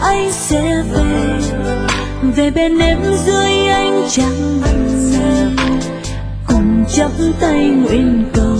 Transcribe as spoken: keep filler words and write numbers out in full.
anh sẽ về, về bên em dưới ánh trăng này, cùng chắp tay nguyện cầu